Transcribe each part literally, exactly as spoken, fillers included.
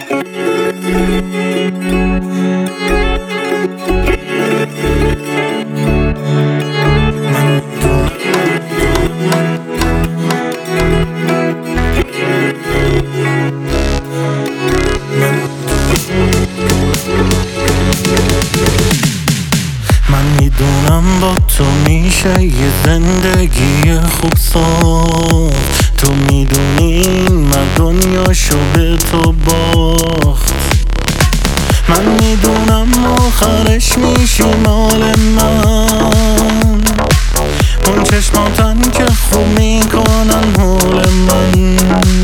میدونم با تو میشه یه زندگی خوب ساخت. تو میدونی من دنیاشو به تو باخت. من میدونم آخرش میشی مال من. اون چشماتن که خوب میکنن حول من.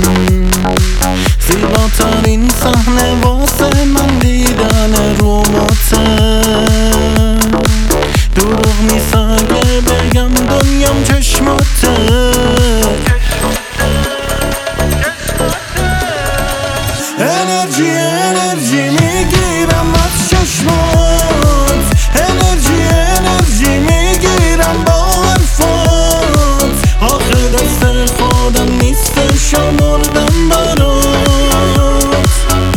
زیباترین صحنه واسه من دیدن روماته. دروغ نیست اگه بگم دنیام چشماته. انرژی انرژی میگیرم از چشمات. انرژی انرژی میگیرم با حرفات. آخه دست خودم نیستش آوردم برات.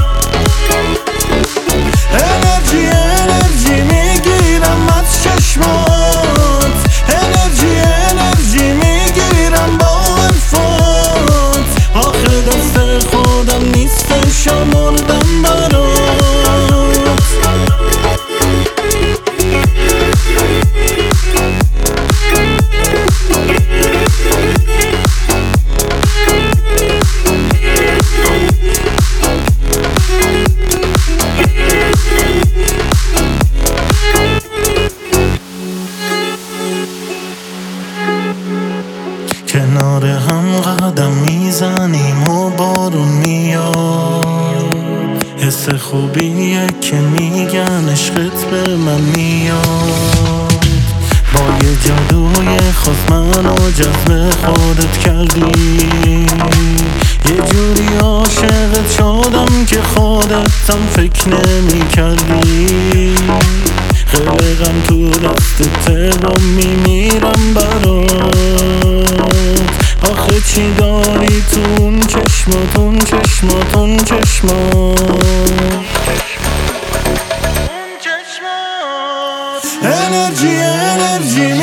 انرژی انرژی میگیرم از چشمات. انرژی انرژی میگیرم با حرفات. آخه دست خودم نیستش آوردم برات. کنار هم قدم میزنیم و بارون میاد. حس خوبیه که میگن عشقت به من میاد. با یه جادوی خاص منو جذب خودت کردی. یه جوری عاشقت شدم که خودتم فکر نمی کردی. قلقم تو دستته و میمیرم برات. آخه چی داری تو اون چشمات اون چشمات اون چشمات. انرژی انرژی